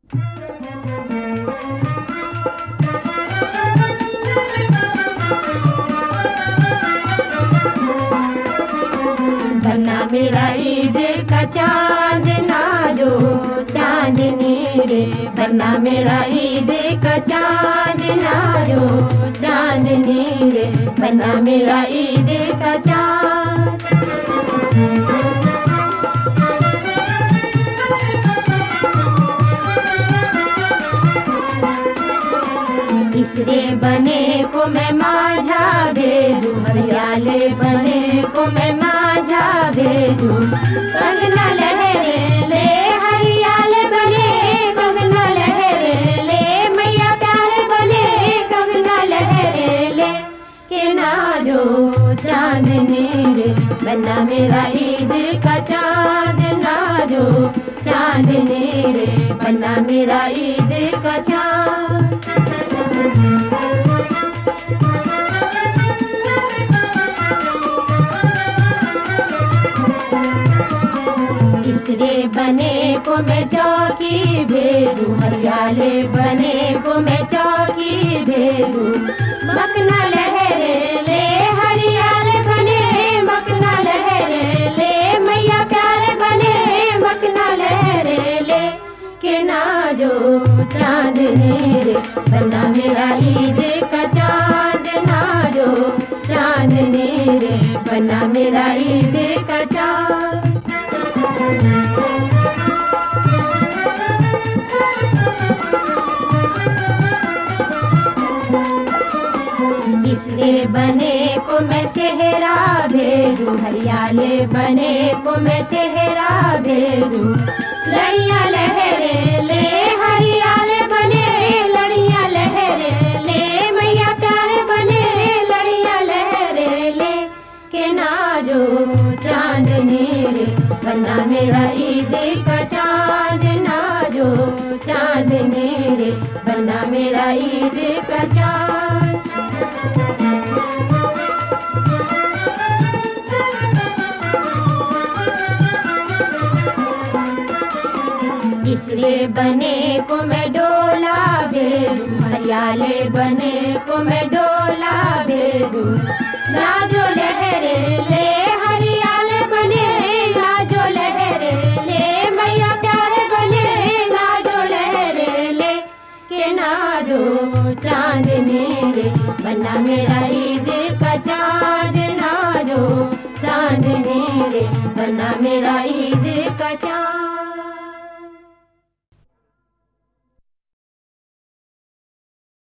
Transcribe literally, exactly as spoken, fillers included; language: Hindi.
बन्ना मेरा ईद का चाँद नाजो चांदनी रे, बन्ना मेरा ईद का चाँद नाजो चांदनी रे, बन्ना मेरा ईद का चाँद। इसरे बने को मैं माझा भेजू, हरियाले बने को मैं माझा भेजू, कंगना लहरे ले हरियाले बने, कंगना लहरे ले मैया प्यारे बने, कंगना लहरे ले के नाजो चांदनी रे, बन्ना मेरा ईद का चाँद नाजो चांदनी रे, बन्ना मेरा ईद का चाँद। इसरे बने को मैं चौकी भेजू, हरियाले बने को मैं चौकी भेजू, मखना लहरे ले हरियाले बने, मखना लहरे ले मैया प्यारे बने, मखना लहरे ले के नाजो चांदनी रे, बन्ना मेरा ईद का चाँद नाजो चांदनी रे, बन्ना मेरा ईद का चाँद। इसरे बने को मैं सेहरा भेजू, हरियाले बने को मैं सेहरा भेजू, लड़ियाँ लहरे ले हरियाले बने, लड़ियाँ लहरे ले मैया प्यारे बने, लड़ियाँ लहरे ले के नाजो चांदनी रे, बन्ना मेरा ईद का चाँद नाजो चांदनी रे, बन्ना मेरा ईद का चाँद। इसरे बने को मैं डोला भेजू, हरियाले बने को मैं डोला भेजू, नाजो लहरे ले हरियाले बने, नाजो लहरे ले मैया प्यारे बने, नाजो लहरे ले के नाजो चांदनी रे, बन्ना मेरा ईद का चाँद नाजो चांदनी रे, बन्ना मेरा ईद का चाँद।